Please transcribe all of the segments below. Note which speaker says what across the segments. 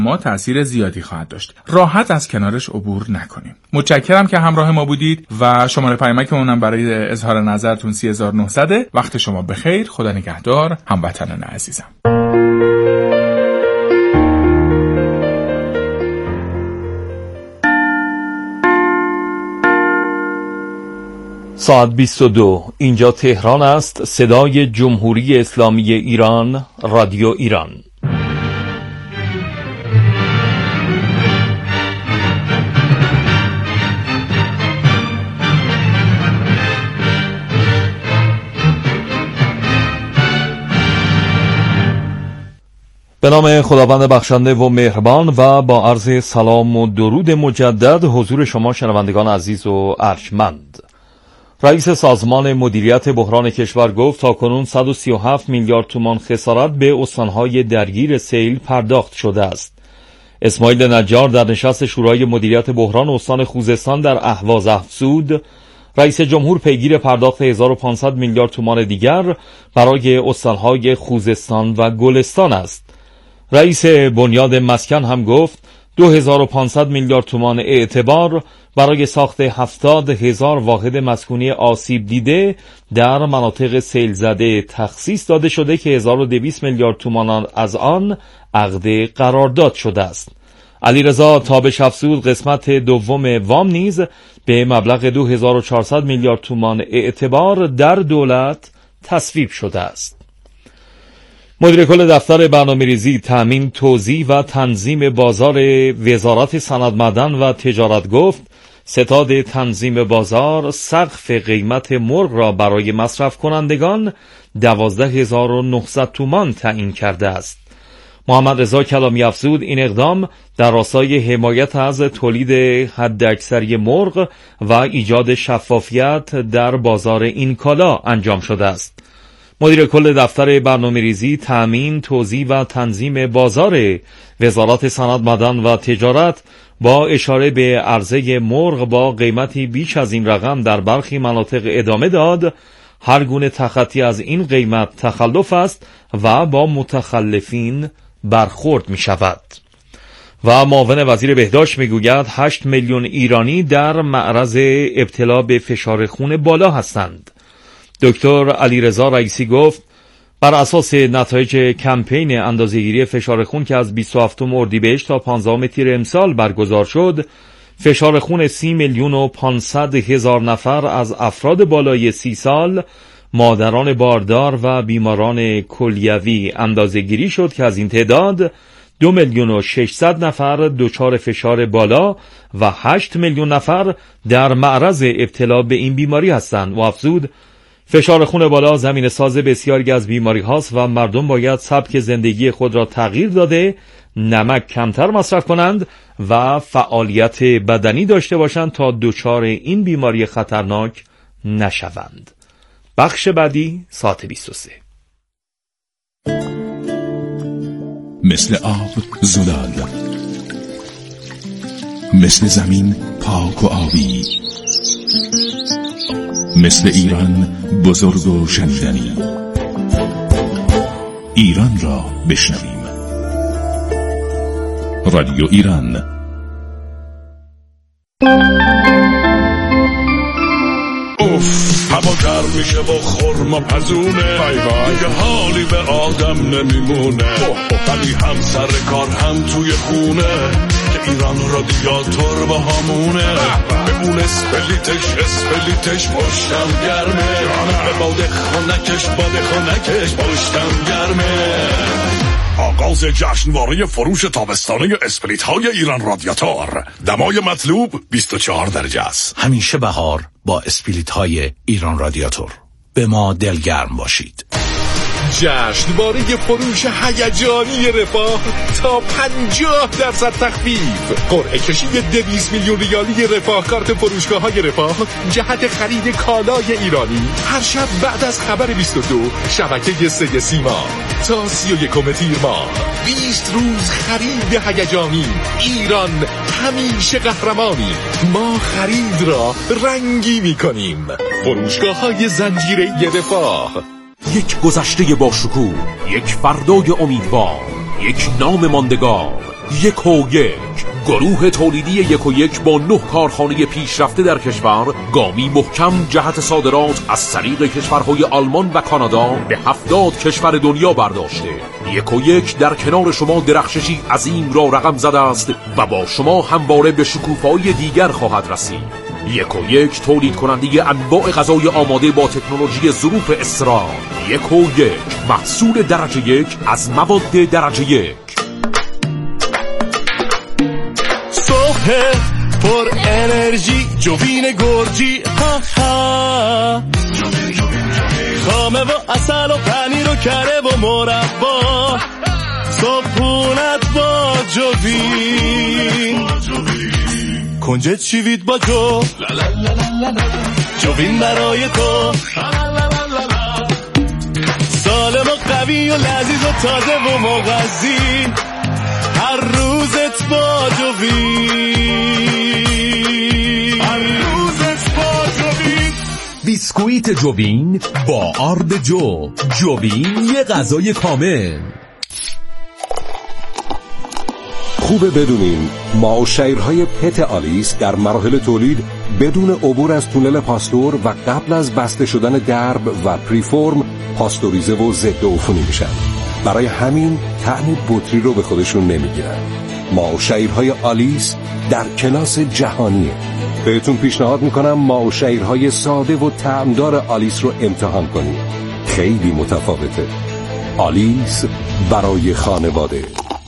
Speaker 1: ما تأثیر زیادی خواهد داشت. راحت از کنارش عبور نکنیم. متشکرم که همراه ما بودید و شماره پیامکمونم برای اظهار نظرتون 3900. وقت شما بخیر. خدا نگهدار هموطنان عزیزم.
Speaker 2: ساعت 22 اینجا تهران است. صدای جمهوری اسلامی ایران، رادیو ایران. به نام خداوند بخشنده و مهربان و با عرض سلام و درود مجدد حضور شما شنوندگان عزیز و ارجمند. رئیس سازمان مدیریت بحران کشور گفت تاکنون 137 میلیارد تومان خسارت به استانهای درگیر سیل پرداخت شده است. اسماعیل نجار در نشست شورای مدیریت بحران استان خوزستان در اهواز افزود رئیس جمهور پیگیر پرداخت 1500 میلیارد تومان دیگر برای استانهای خوزستان و گلستان است. رئیس بنیاد مسکن هم گفت 2500 میلیارد تومان اعتبار برای ساخت 70,000 واحد مسکونی آسیب دیده در مناطق سیل زده تخصیص داده شده که 1200 میلیارد تومان از آن عقد قرارداد شده است. علیرضا تابش افزود قسمت دوم وام نیز به مبلغ 2400 میلیارد تومان اعتبار در دولت تصویب شده است. مدیر کل دفتر برنامه‌ریزی، تامین، توزیع و تنظیم بازار وزارت صنعت معدن و تجارت گفت ستاد تنظیم بازار سقف قیمت مرغ را برای مصرف کنندگان 12900 تومان تعیین کرده است. محمد رضا کلامی افزود این اقدام در راستای حمایت از تولید حداکثری مرغ و ایجاد شفافیت در بازار این کالا انجام شده است. مدیر کل دفتر برنامه‌ریزی، تامین، توزیع و تنظیم بازار وزارت صنعت معدن و تجارت با اشاره به عرضه مرغ با قیمتی بیش از این رقم در برخی مناطق ادامه داد هر گونه تخطی از این قیمت تخلف است و با متخلفین برخورد می شود. و معاون وزیر بهداشت می گوید 8 میلیون ایرانی در معرض ابتلا به فشار خون بالا هستند. دکتر علیرضا رئیسی گفت بر اساس نتایج کمپین اندازه‌گیری فشار خون که از 27 اردیبهشت تا 15 تیر امسال برگزار شد، فشار خون 30,500,000 نفر از افراد بالای 30 سال، مادران باردار و بیماران کلیوی اندازه‌گیری شد که از این تعداد 2,600,000 نفر دچار فشار بالا و 8 میلیون نفر در معرض ابتلا به این بیماری هستند. و افزود فشار خون بالا زمین ساز بسیاری از بیماری هاست و مردم باید سبک زندگی خود را تغییر داده، نمک کمتر مصرف کنند و فعالیت بدنی داشته باشند تا دچار این بیماری خطرناک نشوند. بخش بعدی ساعت 23.
Speaker 3: مثل آب زلال، مثل زمین پاک و آبی، مثل ایران بزرگ و شنیدنی. ایران را بشنویم. رادیو ایران.
Speaker 4: هوا گرم میشه و خورما پزونه، دیگه حالی به آدم نمیمونه، ولی هم سر کار هم توی خونه که ایران رادیاتور با همونه. به اون اسپلیتش پشتم گرمه، به باد خانکش پشتم گرمه. آغاز جشنواره فروش تابستانه اسپلیت های ایران رادیاتور. دمای مطلوب 24 درجه است.
Speaker 5: همیشه بهار با اسپلیت های ایران رادیاتور. به ما دلگرم باشید.
Speaker 6: جشنواره فروش هیجانی رفاه تا 50% تخفیف. قرعه کشی 200 میلیون ریالی رفاه کارت فروشگاه‌های رفاه جهت خرید کالای ایرانی هر شب بعد از خبر 22 شبکه 3 سیما تا 31 تیر ماه. 20 روز خرید هیجانی. ایران همیشه قهرمانی. ما خرید را رنگی می‌کنیم. فروشگاه‌های زنجیره رفاه.
Speaker 7: یک گذشته با شکوه، یک فردای امیدوار، یک نام ماندگار.
Speaker 6: 1&1 گروه تولیدی 1&1 با 9 کارخانه پیشرفته در کشور گامی محکم جهت صادرات از طریق کشورهای آلمان و کانادا به 70 کشور دنیا برداشته. 1&1 در کنار شما درخششی عظیم را رقم زده است و با شما همواره به شکوفه‌های دیگر خواهد رسید. 1&1 تولید کننده انواع غذای آماده با تکنولوژی ظروف اسرار. 1&1 محصول درجه 1 از مواد درجه 1.
Speaker 4: صبح پر انرژی جوین گرجی ها ها، خامه و اصل و پنیر و کره و مربا، صبحونت با جوین، کنجد شیوید با جوین برای تو، سالم و قوی و لذیذ و تازه و مغذی، هر روزت با جوین، هر روزت با جوین.
Speaker 7: بیسکویت جوین با آرد جوین یه غذای کامل.
Speaker 8: خوبه بدونین ماوشیرهای پت آلیس در مراحل تولید بدون عبور از تونل پاستور و قبل از بسته شدن درب و پریفورم پاستوریزه و ضد عفونی میشن. برای همین طعم بطری رو به خودشون نمیگیرن. ماوشیرهای آلیس در کلاس جهانیه. بهتون پیشنهاد میکنم ماوشیرهای ساده و طعمدار آلیس رو امتحان کنید. خیلی متفاوته. آلیس برای خانواده.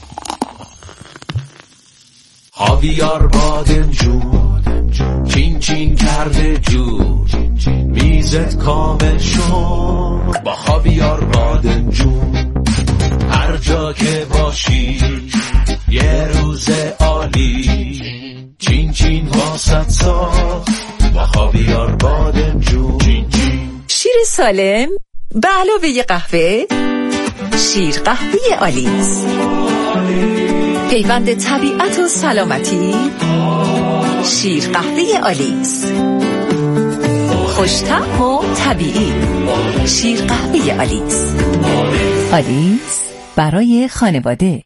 Speaker 5: هاویار بادمجون چین چین کرده جون، میزت کامل شد با هاویار بادمجون. هر جا که باشی یه روز عالی، چین چین واسط ساخت با هاویار بادمجون.
Speaker 9: شیر سالم به علاوه قهوه، شیر قهوه آلیس، پیوند طبیعت و سلامتی. شیر قهوه آلیس، خوش‌طعم و طبیعی. شیر قهوه آلیس. آلیس برای خانواده.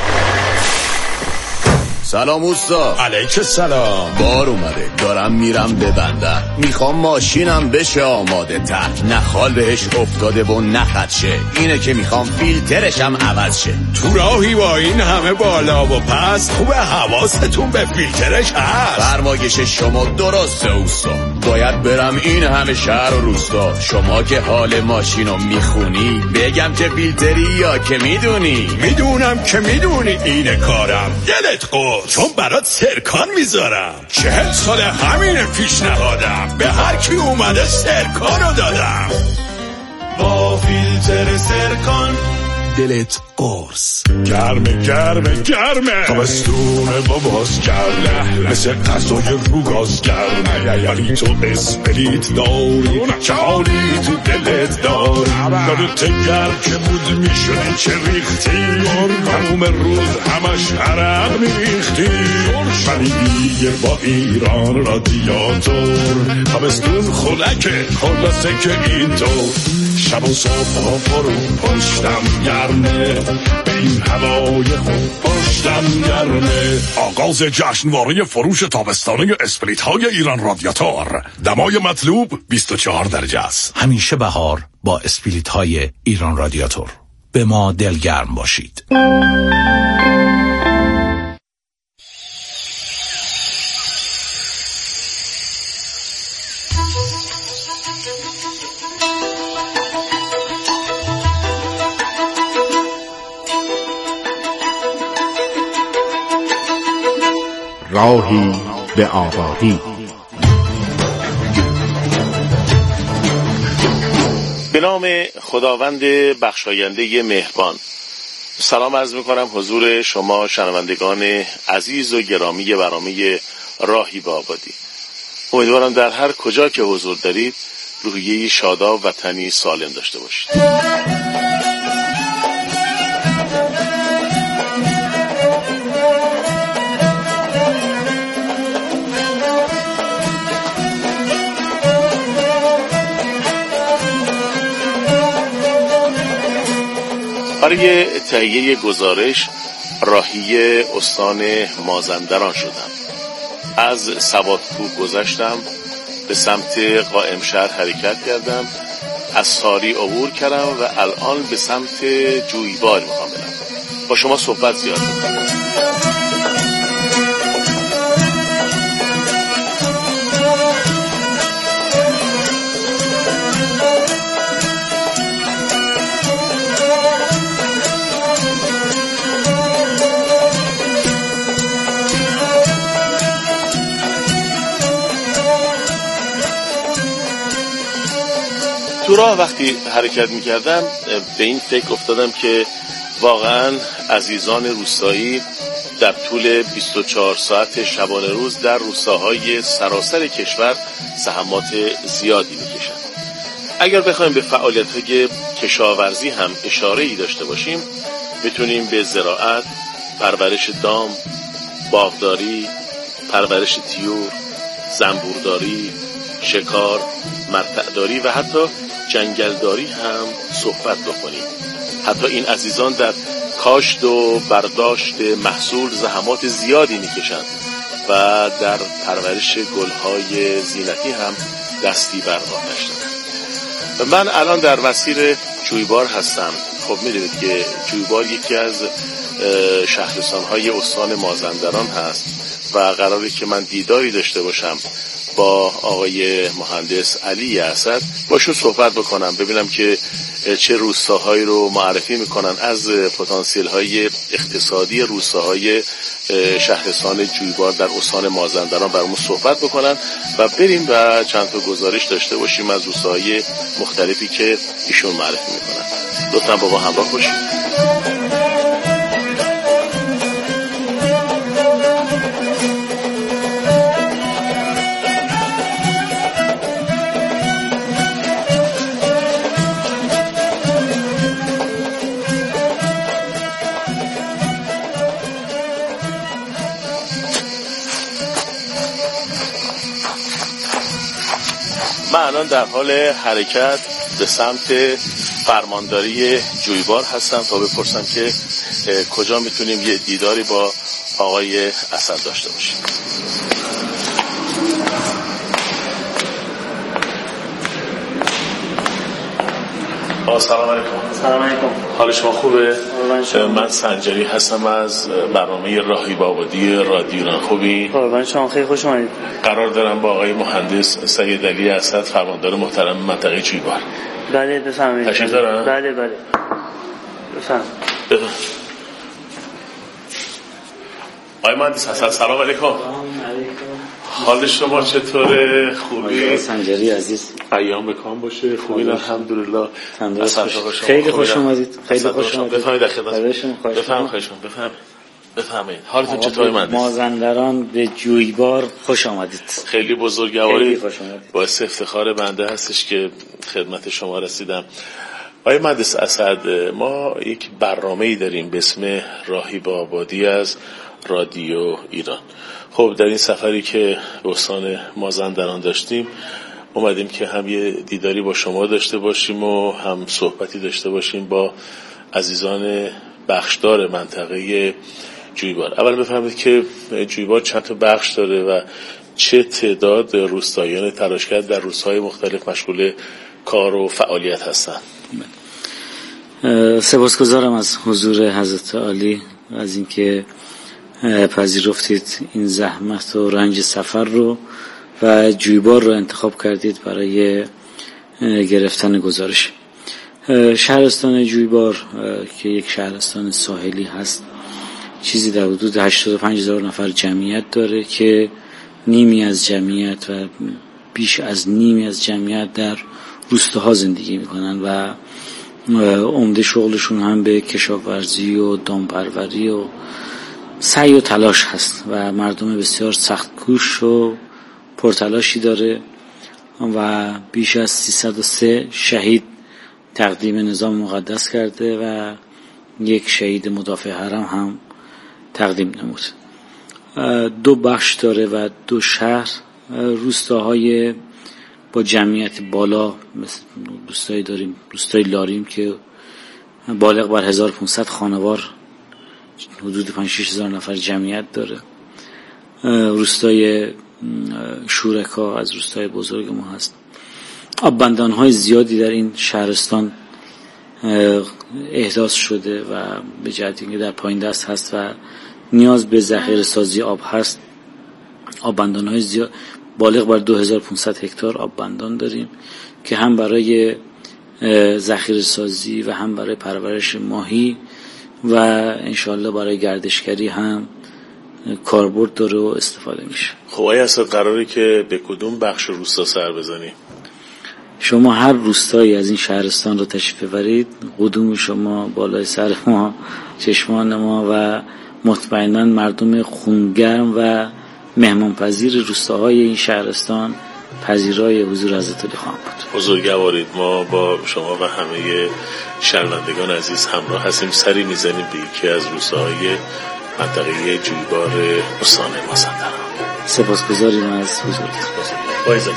Speaker 10: سلام اوستا.
Speaker 6: علیک سلام.
Speaker 10: بار اومده، دارم میرم به بندر، میخوام ماشینم بشه آماده تر، نه خال بهش افتاده و نه خدشه، اینه که میخوام فیلترشم عوض شه.
Speaker 6: تو راهی با این همه بالا و پس خوبه حواستون به فیلترش هست.
Speaker 10: فرمایش شما درسته اوستا، باید برم این همه شهر و روستا. شما که حال ماشینو میخونی بگم چه فیلتری یا که میدونی؟
Speaker 6: میدونم که میدونی اینه کارم، دلت قرص، چون برات سرکان میذارم. 40 سال همین پیشنهادم، به هر کی اومده سرکانو دادم.
Speaker 4: با فیلتر سرکان
Speaker 5: دلت قرص.
Speaker 6: گرمه گرمه گرمه، تابستونه باباز گرمه، مثل غذای رو گاز گرمه، ولی تو اسپریت داری چه حالی تو دلت داری. یادت گرم که بود میشونی چه ریختی، تموم روز همش عرق میریختی. ولی دیگه با ایران رادیاتور تابستون خلکه، خلاصه که اینطور شب و صبح ها فرو پشتم گرمه، به این هوای خوب پشتم گرمه. آغاز جشنواره فروش تابستانه اسپریت های ایران رادیاتور. دمای مطلوب 24 درجه است.
Speaker 5: همیشه بهار با اسپریت های ایران رادیاتور. به ما دلگرم باشید.
Speaker 11: راهی به آبادی.
Speaker 12: به نام خداوند بخشاینده مهربان. سلام عرض می‌کنم حضور شما شنوندگان عزیز و گرامی برنامه راهی به آبادی. امیدوارم در هر کجا که حضور دارید روحیه شاداب و تنی سالم داشته باشید. برای تهیه گزارش راهی استان مازندران شدم. از سوادکوه گذشتم، به سمت قائم شهر حرکت کردم، از ساری عبور کردم و الان به سمت جویبار میخوام برم. با شما صحبت زیاد میکنم. تو راه وقتی حرکت میکردم به این فکر افتادم که واقعا عزیزان روستایی در طول 24 ساعت شبانه روز در روستاهای سراسر کشور زحمات زیادی میکشند. اگر بخوایم به فعالیت‌های کشاورزی هم اشاره‌ای داشته باشیم، میتونیم به زراعت، پرورش دام، باغداری، پرورش طیور، زنبورداری، شکار، مرتعداری و حتی جنگلداری هم صحبت بکنیم. حتی این عزیزان در کاشت و برداشت محصول زحمات زیادی میکشند و در پرورش گلهای زینتی هم دستی بر آتش دارند. من الان در مسیر جویبار هستم. خب میدونید که جویبار یکی از شهرستانهای استان مازندران هست و قراره که من دیداری داشته باشم با آقای مهندس علی اسد، باشون صحبت بکنم، ببینم که چه روستاهایی رو معرفی میکنن از پتانسیل های اقتصادی روستاهای شهرستان جویبار در استان مازندران برامون صحبت بکنن و بریم و چند تا گزارش داشته باشیم از روستاهای مختلفی که ایشون معرفی میکنن. لطفاً با ما همراه باشید. من الان در حال حرکت به سمت فرمانداری جویبار هستم تا بپرسم که کجا میتونیم یه دیداری با آقای اسد داشته باشیم. سلام علیکم.
Speaker 13: سلام علیکم.
Speaker 12: حال شما خوبه؟ من سنجری هستم از برنامه راهی به آبادی رادیو ایران. خوبی؟
Speaker 13: قربان شما، خیلی خوش اومدید.
Speaker 12: قرار دارم با آقای مهندس سید علی اسد فرماندار محترم منطقه جویبار.
Speaker 13: بله بفرمایید.
Speaker 12: تشریف دارم؟
Speaker 13: بله بفرمایید.
Speaker 12: آقای مهندس اسد سلام علیکم. حال شما چطوره؟ خوبی؟
Speaker 13: سنجری عزیز،
Speaker 12: ایام بکام باشه. خوبی؟ الحمدلله.
Speaker 13: خیلی خوش اومدید. خیلی خوش اومدید.
Speaker 12: بفرمایید در خدمتتون. بفرمایید. حالتون چطوره مهندس؟
Speaker 13: مازندران به جویبار خوش آمدید.
Speaker 12: خیلی بزرگواری باعث افتخار بنده هستش که خدمت شما رسیدم. آقای مهندس اسد، ما یک برنامه‌ای داریم به اسم راهی به آبادی از رادیو ایران. خب در این سفری که به استان مازندران داشتیم اومدیم که هم یه دیداری با شما داشته باشیم و هم صحبتی داشته باشیم با عزیزان بخشدار منطقه جویبار. اول بفهمید که جویبار چند تا بخش داره و چه تعداد روستاییان تلاشگر در روستاهای مختلف مشغول کار و فعالیت هستند.
Speaker 13: سپاسگزارم از حضور حضرت عالی از اینکه پذیرفتید این زحمت و رنج سفر رو و جویبار رو انتخاب کردید برای گرفتن گزارش. شهرستان جویبار که یک شهرستان ساحلی هست، چیزی در حدود 85,000 نفر جمعیت داره که نیمی از جمعیت و بیش از نیمی از جمعیت در روستاها زندگی میکنن و عمده شغلشون هم به کشاورزی و دامپروری و سعی و تلاش هست و مردم بسیار سخت کوش و پرتلاشی داره و بیش از 303 شهید تقدیم نظام مقدس کرده و یک شهید مدافع حرم هم تقدیم نمود. 2 بخش داره و 2 شهر، روستاهای با جمعیت بالا مثل روستایی داریم، روستای لاریم که بالغ بر 1500 خانوار حدود 5-6 هزار نفر جمعیت داره. روستای شورکا از روستای بزرگ ما هست. آب بندان‌های زیادی در این شهرستان احداث شده و به جهت اینکه در پایین دست هست و نیاز به ذخیره سازی آب هست، آب بندان‌های زیاد بالغ بر 2500 هکتار آب بندان داریم که هم برای ذخیره سازی و هم برای پرورش ماهی و انشالله برای گردشگری هم کاربرد داره و استفاده میشه.
Speaker 12: خب آیا اصلا قراره که به کدوم بخش روستا سر بزنیم؟
Speaker 13: شما هر روستایی از این شهرستان رو تشریف ببرید، قدوم شما بالای سر ما، چشمان ما و مطمئناً مردم خونگرم و مهمانپذیر روستاهای این شهرستان پذیرای حضور حضرت علی خواهند بود.
Speaker 12: بزرگوارید، ما با شما و همه شنوندگان عزیز همراه هستیم، سری میزنیم به یکی از روستاهای منطقه جویبار استان مازندران.
Speaker 13: سپاسگزاریم از حضورتون.
Speaker 12: با اجازه.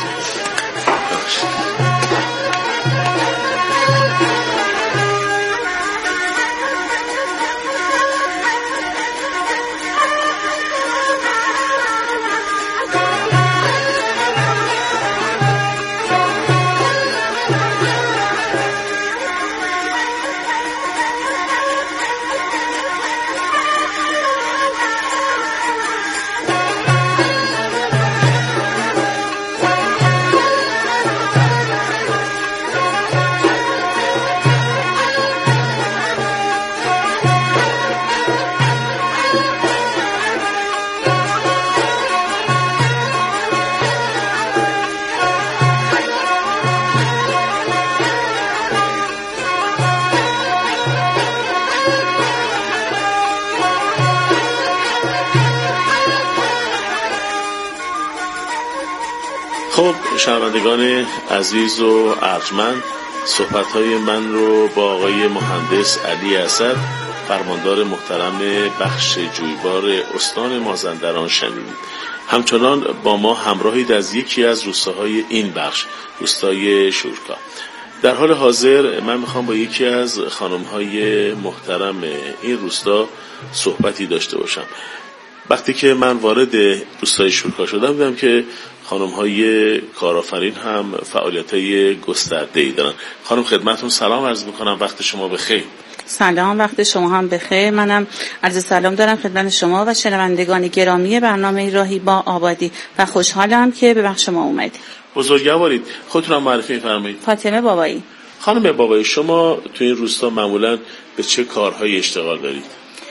Speaker 12: خب شنوندگان عزیز و ارجمند، صحبت‌های من رو با آقای مهندس علی اسد، فرماندار محترم بخش جویبار استان مازندران شنیدید. همچنان با ما همراهید از یکی از روستاهای این بخش، روستای شورکا. در حال حاضر من میخوام با یکی از خانم‌های محترم این روستا صحبتی داشته باشم. وقتی که من وارد روستای شورکا شدم دیدم که خانم‌های کارآفرین هم فعالیت‌های گسترده‌ای دارن. خانم خدمتتون سلام عرض می‌کنم، وقت شما بخیر.
Speaker 14: سلام، وقت شما هم بخیر. منم عرض سلام دارم خدمت شما و شنوندگان گرامی برنامه راهی با آبادی و خوشحالم که به بخش ما اومدید.
Speaker 12: بزرگوارید، خودتون هم معرفی فرمایید.
Speaker 14: فاطمه بابایی.
Speaker 12: خانم بابایی، شما تو این روستا معمولاً به چه کارهایی اشتغال دارید؟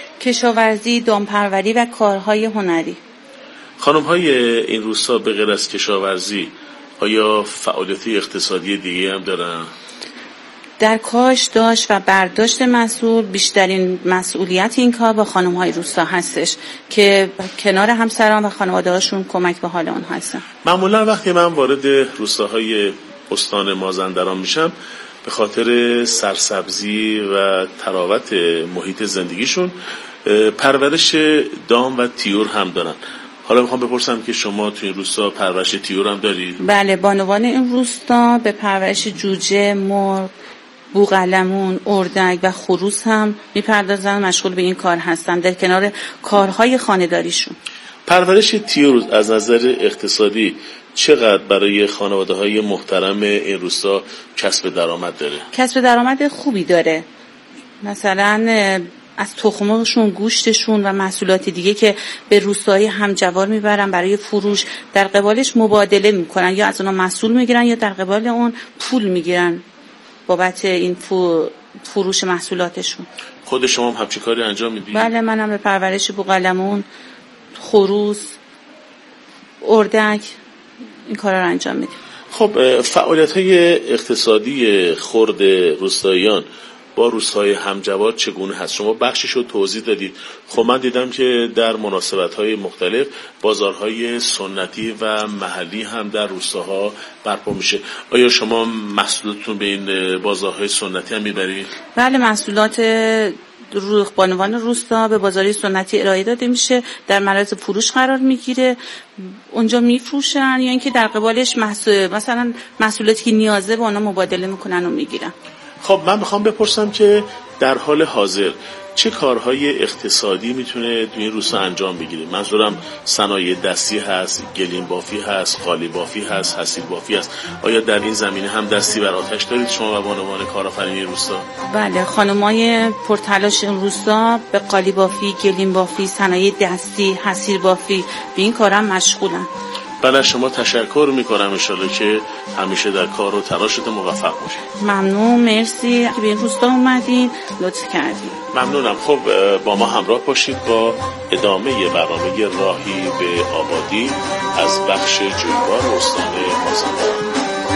Speaker 14: کشاورزی، دامپروری و کارهای هنری.
Speaker 12: خانم‌های این روستا به غیر از کشاورزی آیا فعالیت اقتصادی دیگه هم دارن؟
Speaker 14: در کاشت، داشت و برداشت محصول بیشترین مسئولیت این کار با خانم‌های روستا هستش که کنار همسران و خانواده‌هاشون کمک به حال اون هستن.
Speaker 12: معمولا وقتی من وارد روستاهای استان مازندران میشم به خاطر سرسبزی و تراوت محیط زندگیشون پرورش دام و طیور هم دارن. حالا میخوام بپرسم که شما توی این روستا پرورش طیور هم دارید؟
Speaker 14: بله، بانوان این روستا به پرورش جوجه، مرغ، بوقلمون، اردک و خروس هم میپردازن، مشغول به این کار هستن در کنار کارهای خانه‌داریشون.
Speaker 12: پرورش طیور از نظر اقتصادی چقدر برای خانواده‌های محترم این روستا کسب درآمد داره؟
Speaker 14: کسب درآمد خوبی داره. مثلا از تخمشون، گوشتشون و محصولات دیگه که به روستاهای همجوار میبرن برای فروش، در قبالش مبادله میکنن، یا از اونا محصول میگیرن یا در قبال اون پول میگیرن بابت این فروش محصولاتشون.
Speaker 12: خود شما هم همچین کاری انجام میدید؟
Speaker 14: بله، منم به پرورش بوقلمون، خروس، اردک این کارا رو انجام میدیم.
Speaker 12: خب فعالیت‌های اقتصادی خرد روستاییان با روستاهای همجوار چگونه هست؟ شما بخشش رو توضیح دادید. خب من دیدم که در مناسبت‌های مختلف بازارهای سنتی و محلی هم در روستاها برپا میشه. آیا شما محصولاتتون به این بازارهای سنتی هم میبرید؟
Speaker 14: بله، محصولات بانوان روستا به بازارهای سنتی ارائه داده میشه، در معرض فروش قرار میگیره، اونجا میفروشن یا اینکه در قبالش مثلا محصولاتی که نیازه با اونا مبادله میکنن و میگیرن.
Speaker 12: خب من میخوام بپرسم که در حال حاضر چه کارهای اقتصادی میتونه تو این روستا انجام بگیره؟ منظورم صنایع دستی هست، گلیم بافی هست، قالی بافی هست، حصیر بافی هست. آیا در این زمینه هم دستی بر آتش دارید شما به عنوان کارآفرین روستا؟
Speaker 14: بله، خانمای پرتلاش این روستا به قالی بافی، گلیم بافی، صنایع دستی، حصیر بافی به این کارم مشغولن.
Speaker 12: بله، شما تشکر میکنم، انشالله که همیشه در کار و تلاشتون موفق باشید.
Speaker 14: ممنون، مرسی که به این روستا اومدین، لطف کردین.
Speaker 12: ممنونم. خب با ما همراه باشید با ادامه برنامه راهی به آبادی از بخش جویبار استان مازندران.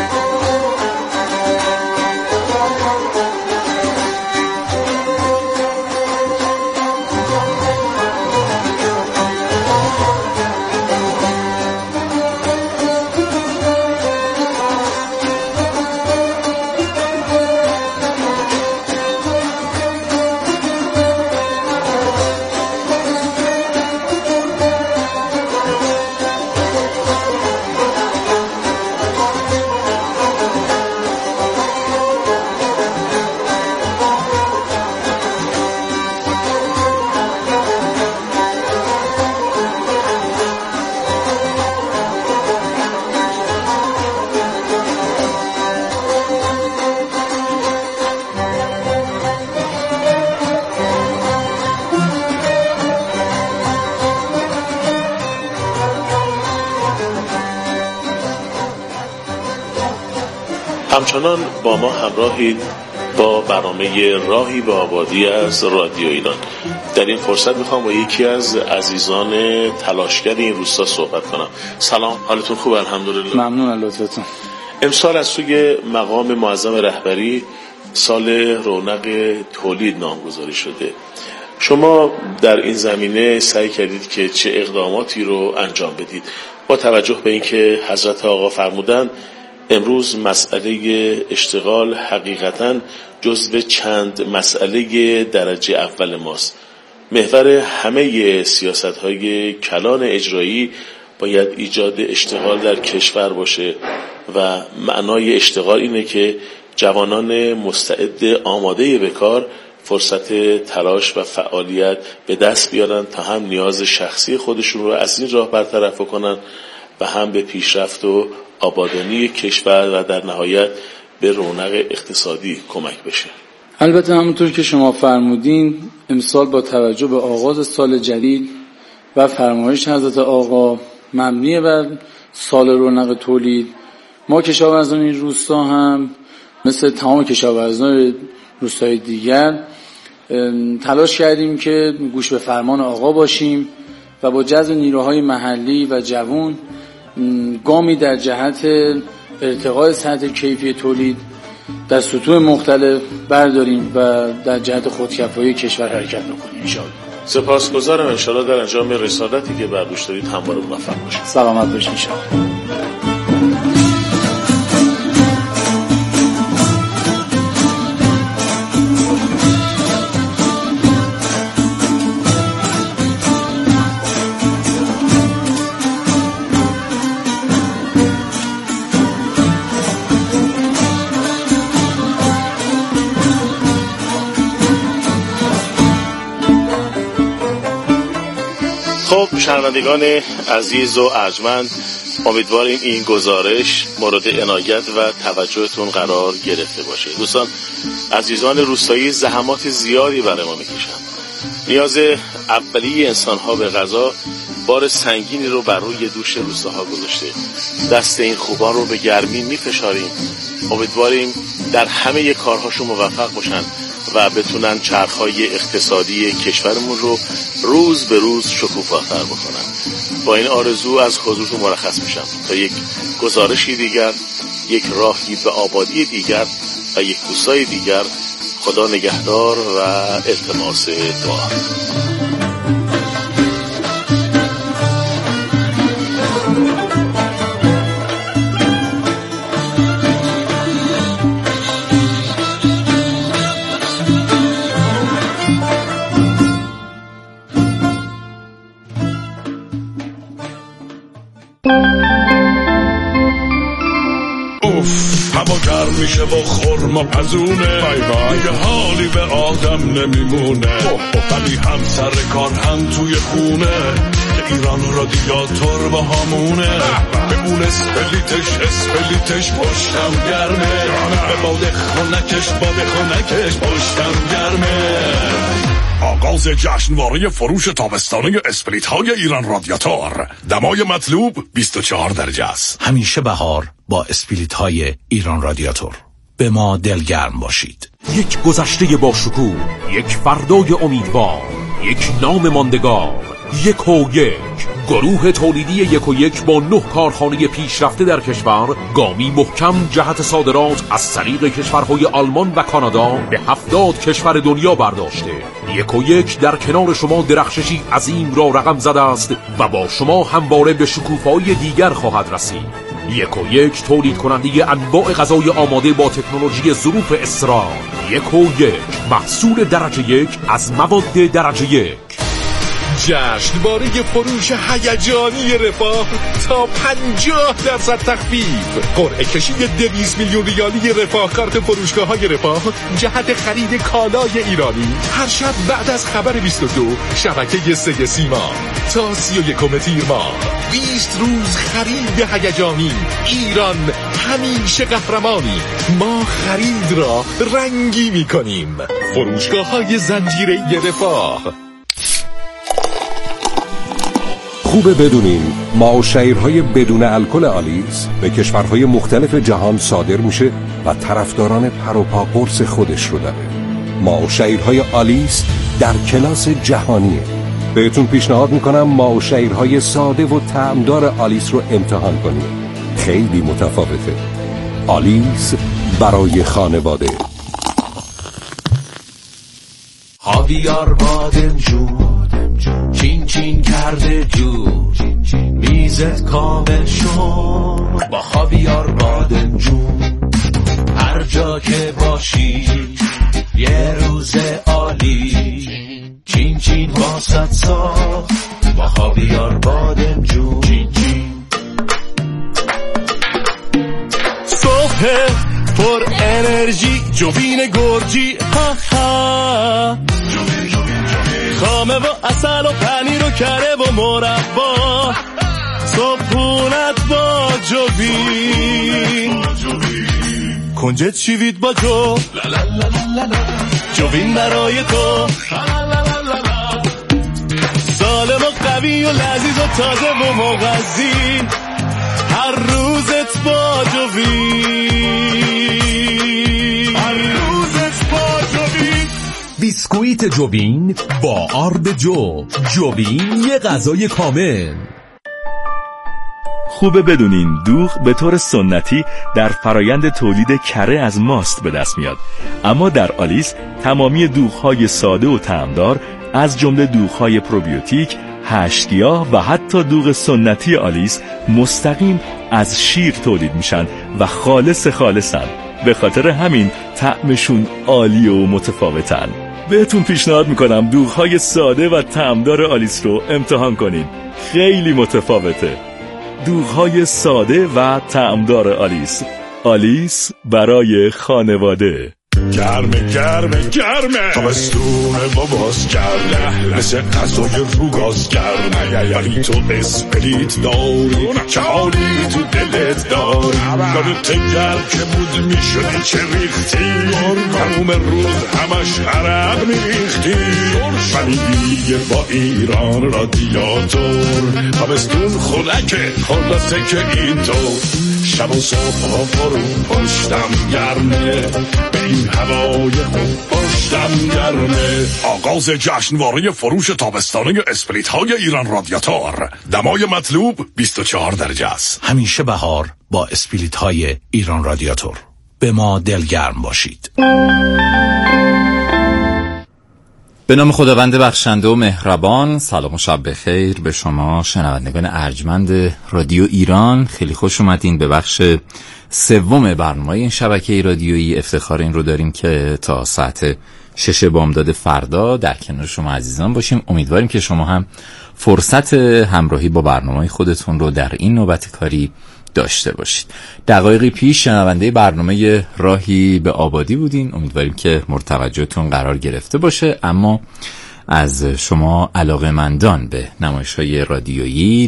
Speaker 12: همچنان با ما همراهید با برنامه راهی به آبادی از رادیو ایران. در این فرصت میخوام با یکی از عزیزان تلاشگر این روستا صحبت کنم. سلام، حالتون خوب؟ الحمدلله.
Speaker 15: ممنون لطفتون.
Speaker 12: امسال از سوی مقام معظم رهبری سال رونق تولید نامگذاری شده. شما در این زمینه سعی کردید که چه اقداماتی رو انجام بدید با توجه به اینکه حضرت آقا فرمودن امروز مسئله اشتغال حقیقتاً جزو چند مسئله درجه اول ماست. محور همه سیاست‌های کلان اجرایی باید ایجاد اشتغال در کشور باشه و معنای اشتغال اینه که جوانان مستعد آماده به کار فرصت تلاش و فعالیت به دست بیارن تا هم نیاز شخصی خودشون رو از این راه برطرف کنن و هم به پیشرفت و آبادانی کشور و در نهایت به رونق اقتصادی کمک بشه.
Speaker 15: البته همونطور که شما فرمودین امسال با توجه به آغاز سال جدید و فرمایش حضرت آقا مبنی بر سال رونق تولید، ما کشاورزان این روستا هم مثل تمام کشاورزان روستای دیگر تلاش کردیم که گوش به فرمان آقا باشیم و با جذب نیروهای محلی و جوان گامی در جهت ارتقاء سطح کیفی تولید در سطوح مختلف برداریم و در جهت خودکفایی کشور حرکت بکنیم انشاءالله.
Speaker 12: سپاسگزارم، انشاءالله در انجام رسالتی که بر دوش دارید همواره موفق باشید.
Speaker 15: سلامت باشید انشاءالله.
Speaker 12: خب شنوندگان عزیز و ارجمند، امیدواریم این گزارش مورد عنایت و توجهتون قرار گرفته باشه. دوستان عزیزان روستایی زحمات زیادی برای ما میکشن. نیاز اولیه انسان‌ها به غذا بار سنگینی رو بر روی دوش روستاها گذاشته. دست این خوبان رو به گرمی میفشاریم. امیدواریم در همه کارهاشون موفق باشن و بتونن چرخهای اقتصادی کشورمون رو روز به روز شکوفاتر بکنن. با این آرزو از حضورتون مرخص میشم تا یک گزارشی دیگر، یک راهی به آبادی دیگر و یک روستای دیگر. خدا نگهدار و التماس دعا.
Speaker 4: هوا گرم میشه با خورما پزونه دیگه حالی به آدم نمیمونه ولی هم سر کار هم توی خونه که ایران رادیاتور با همونه به اون اسپلیتش پشتم گرمه به باد خونکش پشتم گرمه. آغاز جشنواره فروش تابستانه اسپریت های ایران رادیاتور. دمای مطلوب 24 درجه است.
Speaker 5: همیشه بهار با اسپریت های ایران رادیاتور. به ما دلگرم باشید.
Speaker 7: یک گذشته با شکوه، یک فردای امیدوار، یک نام ماندگار، یک و یک. گروه تولیدی یک و یک با 9 کارخانه پیشرفته در کشور گامی محکم جهت صادرات از طریق کشورهای آلمان و کانادا به 70 کشور دنیا برداشته. یک و یک در کنار شما درخششی عظیم را رقم زده است و با شما همواره به شکوفه‌های دیگر خواهد رسید. یک و یک تولید کننده انواع غذای آماده با تکنولوژی ظروف اسرار. یک و یک محصول درجه یک از مواد درجه یک.
Speaker 6: جشنواره فروش هیجانی رفاه تا 50% تخفیف. قرعه کشی 200 میلیون ریالی رفاه کارت فروشگاه‌های رفاه جهت خرید کالای ایرانی. هر شب بعد از خبر 22 شبکه 3 سیما تا 31 تیر ماه. 20 روز خرید هیجانی. ایران همیشه قهرمانی. ما خرید را رنگی می‌کنیم. فروشگاه‌های زنجیره رفاه.
Speaker 8: خوبه بدونین معاشیرهای بدون الکل آلیس به کشورهای مختلف جهان صادر میشه و طرفداران پروپا قرص خودش رو داره. معاشیرهای آلیس در کلاس جهانیه. بهتون پیشنهاد میکنم معاشیرهای ساده و طعمدار آلیس رو امتحان کنید. خیلی متفاوته. آلیس برای خانواده.
Speaker 16: خاویار بادمجون چین چین کرده جون میزت کامل شد با خاویار بادمجون. هر جا که باشی یه روز عالی چین چین واسط ساخت با خاویار بادمجون. چین چین
Speaker 4: صبح پر انرژی جوین گرجی ها ها. خامه و اصل و پنیر و کره و مربا. صبحونت با جوین کنجد شیوید با جو جوین برای تو. سالم و قوی و لذیذ و تازه و مغذی هر روزت با جوین. هر روزت با جوین.
Speaker 7: بیسکویت جوبین با آرد جوبین یه غذای کامل.
Speaker 17: خوبه بدونین دوغ به طور سنتی در فرایند تولید کره از ماست به دست میاد، اما در آلیس تمامی دوغ‌های ساده و طعمدار از جمله دوغ‌های پروبیوتیک، هشت‌گیاه و حتی دوغ سنتی آلیس مستقیم از شیر تولید میشن و خالصن. به خاطر همین طعمشون عالی و متفاوتن. بهتون پیشنهاد میکنم دوغ‌های ساده و طعمدار آلیس رو امتحان کنین. خیلی متفاوته. دوغ‌های ساده و طعمدار آلیس برای خانواده.
Speaker 4: گرمه تابستونه باباز گرمه مثل غذای رو گاز گرمه. ولی تو اسپریت داری چه حالی تو دلت داری. یادت گرم که بود میشدی چه ریختی تموم روز همش عرق میریختی. ولی دیگه با ایران رادیاتور تابستون خنکه خلاصه که اینطور. شب و صبح ها فرو پشتم گرمه به این هوای خوب پشتم گرمه. آغاز جشنواره فروش تابستانه اسپریت های ایران رادیاتور. دمای مطلوب 24 درجه است.
Speaker 5: همیشه بهار با اسپریت های ایران رادیاتور. به ما دلگرم باشید.
Speaker 2: به نام خداوند بخشنده و مهربان. سلام و شب بخیر به شما شنوندگان ارجمند رادیو ایران. خیلی خوش اومدین به بخش سوم برنامه این شبکه رادیویی. افتخار این رو داریم که تا ساعت 6 بامداد فردا در کنار شما عزیزان باشیم. امیدواریم که شما هم فرصت همراهی با برنامه خودتون رو در این نوبت کاری
Speaker 18: داشته باشید. دقایقی پیش شنونده برنامه راهی به آبادی بودین. امیدواریم که مورد توجهتون قرار گرفته باشه. اما از شما علاقه‌مندان به نمایش‌های رادیویی